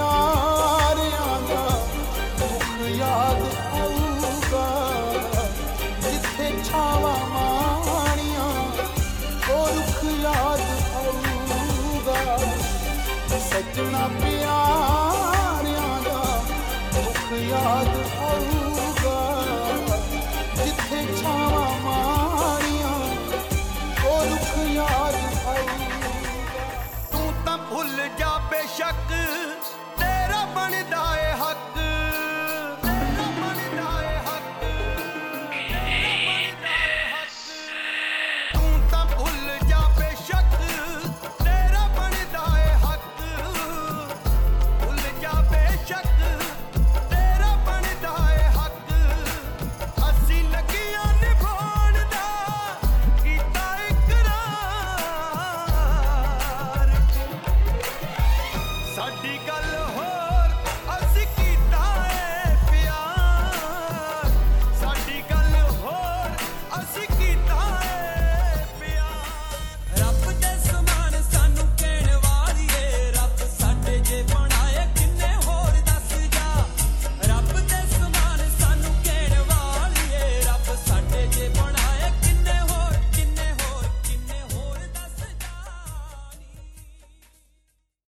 ਪਿਆਰਿਆਂ ਦਾ ਦੁੱਖ ਯਾਦ ਆਊਗਾ। ਜਿੱਥੇ ਛਾਵਾਂ ਮਾਣੀਆਂ ਉਹ ਰੁੱਖ ਯਾਦ ਆਊਗਾ। ਸੱਜਣਾ ਪਿਆਰਿਆਂ ਦਾ ਦੁੱਖ ਯਾਦ ਆਊਗਾ। ਜਿੱਥੇ ਛਾਵਾਂ ਮਾਣੀਆਂ ਉਹ ਰੁੱਖ ਯਾਦ ਆਊਗਾ। ਤੂੰ ਤਾਂ ਭੁੱਲ ਜਾ ਬੇਸ਼ੱਕ ਤੇਰਾ ਬਣਦਾ ਏ ਹੱਕ, ਤੇਰਾ ਬਣਦਾ ਏ ਹੱਕ, ਤੇਰਾ ਬਣਦਾ ਏ ਹੱਕ। ਤੂੰ ਤਾਂ ਭੁੱਲ ਜਾ ਬੇਸ਼ੱਕ ਤੇਰਾ ਬਣਦਾ ਏ ਹੱਕ, ਭੁੱਲ ਜਾ ਬੇਸ਼ੱਕ ਤੇਰਾ ਬਣਦਾ ਏ ਹੱਕ। ਅਸੀਂ ਲੱਗੀਆਂ ਨਿਭਾਉਣ ਦਾ ਕੀਤਾ ਇਕਰਾਰ, ਸਾਡੀ ਗੱਲ